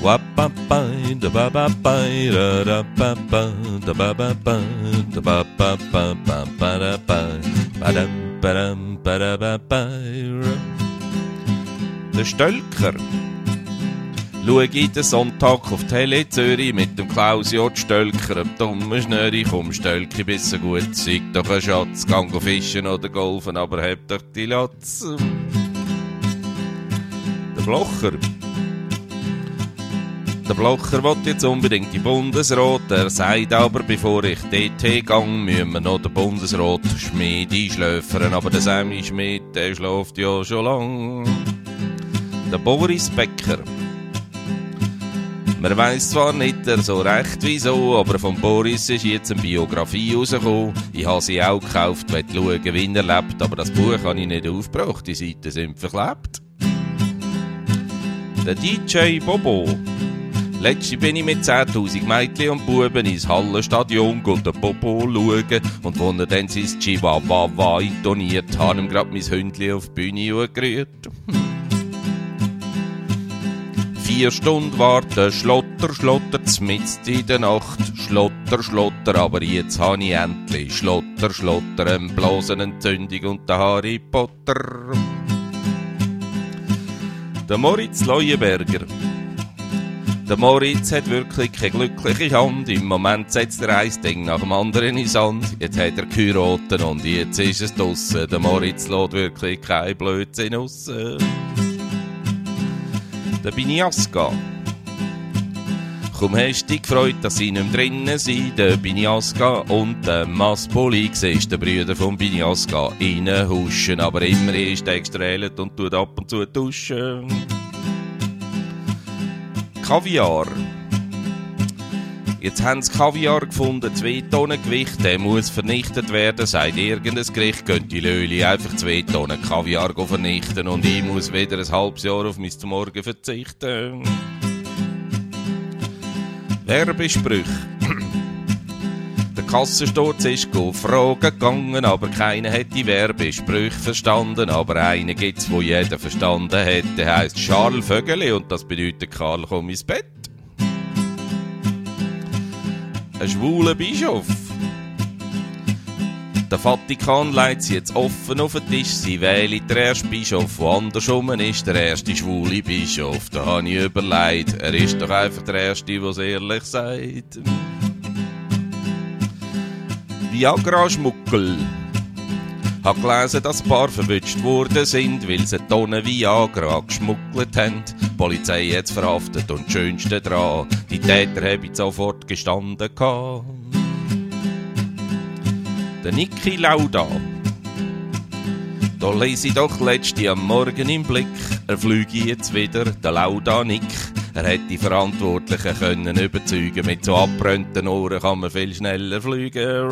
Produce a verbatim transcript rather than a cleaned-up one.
Wa-ba-ba, da-ba-ba-ba, da-da-ba-ba, da-ba-ba-ba, da-ba-ba-ba-ba-ba-da-ba, badam, badam, badababa. Der Stölker. Schau ich den Sonntag auf Tele Zürich mit dem Klaus J. Stölker, am dummen Schnöri, komm Stölki, bist so gut, zeig doch ein Schatz, gang go fischen oder golfen, aber heb doch die Latz. Der Blocher. Der Blocher will jetzt unbedingt die Bundesrat, er sagt aber, bevor ich dort gang, müssen wir noch den Bundesrat Schmied einschläfern, aber der Sammy Schmied, der schläft ja schon lang. Der Boris Becker. Man weiss zwar nicht so recht wieso, aber von Boris ist jetzt eine Biografie rausgekommen. Ich habe sie auch gekauft, weil ich schauen, wie er lebt, aber das Buch habe ich nicht aufgebracht, die Seiten sind verklebt. Der D J Bobo. Letzte bin ich mit zehntausend Mädchen und Buben ins Hallenstadion und den Bobo schauen. Und wo er dann sein Chihuahua intoniert, habe ihm grad mein Hündchen auf die Bühne gerührt. Vier Stunden warten, Schlotter, Schlotter, zmitzt in der Nacht. Schlotter, Schlotter, aber jetzt habe ich endlich Schlotter, Schlotter, eine Blasenentzündung und der Harry Potter. Der Moritz Leuenberger. Der Moritz hat wirklich keine glückliche Hand. Im Moment setzt er ein Ding nach dem anderen in Sand. Jetzt hat er geheiratet und jetzt ist es draussen. Der Moritz lässt wirklich kein Blödsinn raus. Der Biniaska. Kaum hast du dich gefreut, dass sie nicht mehr drinnen sind. Der Biniaska und der Maspoli, siehst der Brüder vom Biniaska reinhuschen. Aber immer ist er gestrahlt und tut ab und zu duschen. Kaviar. Jetzt haben sie Kaviar gefunden, zwei Tonnen Gewicht, der muss vernichtet werden, sagt irgendein Gericht, könnt die Löli einfach zwei Tonnen Kaviar vernichten und ich muss wieder ein halbes Jahr auf mein Morgen verzichten. Werbesprüche. Der Kassensturz ist fragen gegangen, aber keiner hat die Werbesprüche verstanden, aber einen gibt's, wo jeder verstanden hat, der heisst Charles Vögeli und das bedeutet Karl, komm ins Bett. Ein schwuler Bischof. Der Vatikan legt sie jetzt offen auf den Tisch. Sie wählen den ersten Bischof, der andersrum ist, der erste schwule Bischof. Da habe ich überlegt, er ist doch einfach der Erste, der es ehrlich sagt. Viagra-Schmuckel. Ich habe gelesen, dass ein paar verwünscht worden sind, weil sie Tonnen Viagra geschmuggelt haben. Die Polizei hat es verhaftet und das Schönste dran, die Täter haben sofort gestanden. Der Niki Lauda. Da lese ich doch letzte am Morgen im Blick, er flüge jetzt wieder, der Lauda Nick. Er hätte die Verantwortlichen können überzeugen, mit so abbrennten Ohren kann man viel schneller fliegen.